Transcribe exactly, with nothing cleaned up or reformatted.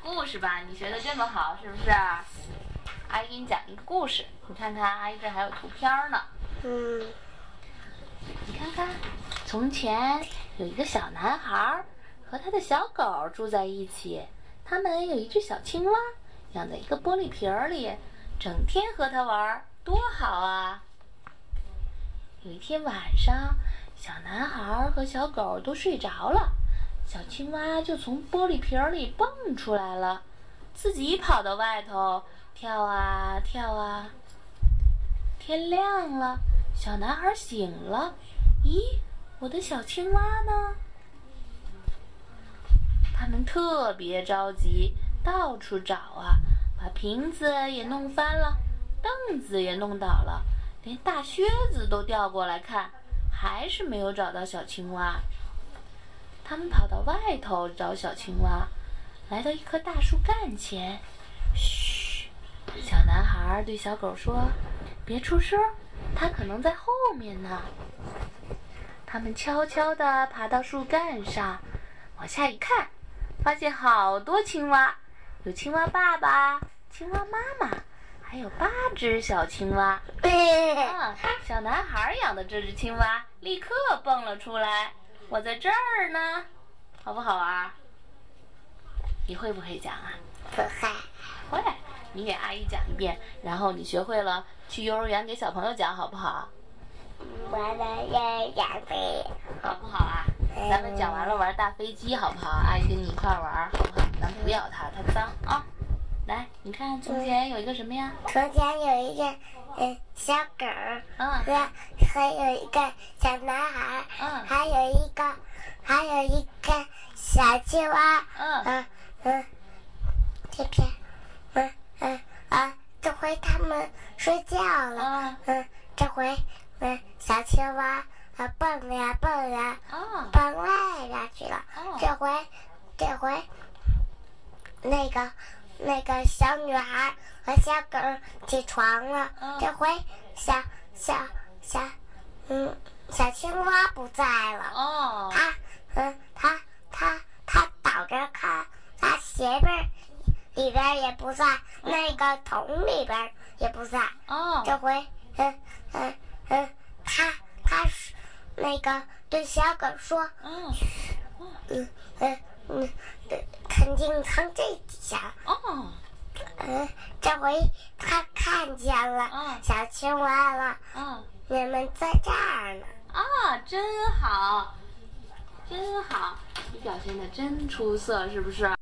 故事吧，你学的这么好，是不是？阿姨给你讲一个故事，你看看，阿姨这还有图片呢。 嗯， 你看看，从前有一个小男孩和他的小狗住在一起，他们有一只小青蛙，养在一个玻璃瓶里，整天和它玩，多好啊！有一天晚上，小男孩和小狗都睡着了，小青蛙就从玻璃瓶里蹦出来了，自己跑到外头跳啊跳啊。天亮了，小男孩醒了，咦，我的小青蛙呢？他们特别着急，到处找啊，把瓶子也弄翻了，凳子也弄倒了，连大靴子都调过来看，还是没有找到小青蛙。他们跑到外头找小青蛙，来到一棵大树干前，嘘，小男孩对小狗说：“别出声，它可能在后面呢。”他们悄悄地爬到树干上，往下一看，发现好多青蛙，有青蛙爸爸、青蛙妈妈，还有八只小青蛙。啊，小男孩养的这只青蛙立刻蹦了出来，我在这儿呢，好不好啊？你会不会讲啊？ 不会。 会，你给阿姨讲一遍，然后你学会了去幼儿园给小朋友讲，好不好？ 我的要讲飞， 好不好啊？咱们讲完了玩大飞机，好不好？阿姨跟你一块玩，好不好？咱不咬它，它脏啊。来，你看，从前有一个什么呀？ 从前有一个嗯小狗， 嗯， 和还有一个小男孩， 嗯， 还有一个还有一个小青蛙， 嗯嗯嗯，这边，嗯嗯啊，这回他们睡觉了， 嗯嗯，这回嗯小青蛙啊蹦呀蹦呀， 哦蹦来呀去了， 哦这回这回那个那个小女孩和小狗起床了， 嗯这回小小小嗯小青蛙不在了， 哦它嗯它它它倒着看，它鞋边里边也不在，那个桶里边也不在， 哦， 这回嗯嗯嗯它它是那个对小狗说， 嗯嗯嗯嗯，肯定藏这底下。 哦， 嗯，这回他看见了嗯小青蛙了， 嗯你们在这儿呢。 啊，真好，真好，你表现的真出色，是不是？